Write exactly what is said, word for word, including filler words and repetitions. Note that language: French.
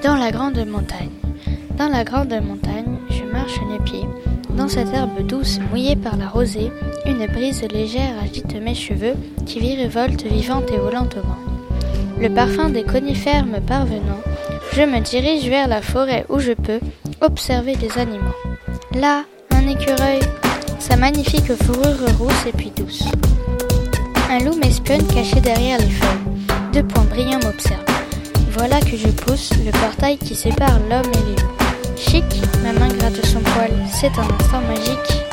Dans la grande montagne. Dans la grande montagne, je marche nu pieds. Dans cette herbe douce, mouillée par la rosée, une brise légère agite mes cheveux, qui virevoltent vivantes et volantes au vent. Le parfum des conifères me parvenant, je me dirige vers la forêt où je peux observer les animaux. Là, un écureuil, sa magnifique fourrure rousse et puis douce. Un loup m'espionne caché derrière les feuilles. Deux points brillants m'observent. Voilà que je pousse le portail qui sépare l'homme et les loups. Chic, ma main gratte son poil, c'est un instant magique.